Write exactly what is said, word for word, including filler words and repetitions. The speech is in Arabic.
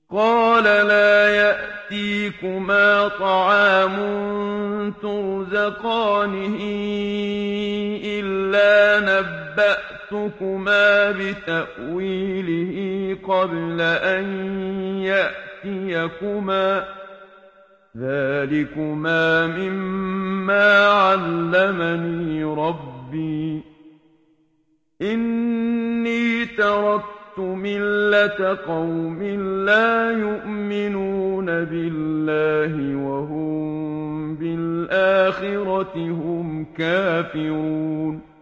قَالَ لَا يَأْتِيكُمَا طَعَامٌ تُرْزَقَانِهِ إِلَّا نَبَّأْتُكُمَا بِتَأْوِيلِهِ قَبْلَ أَن يَأْتِيَكُمَا ۚ ذَٰلِكُمَا مِمَّا عَلَّمَنِي رَبِّي ۚ إِنِّي تَرَكْتُ مِلَّةَ قَوْمٍ لَّا يُؤْمِنُونَ بِاللَّهِ وَهُم بِالْآخِرَةِ هُمْ كَافِرُونَ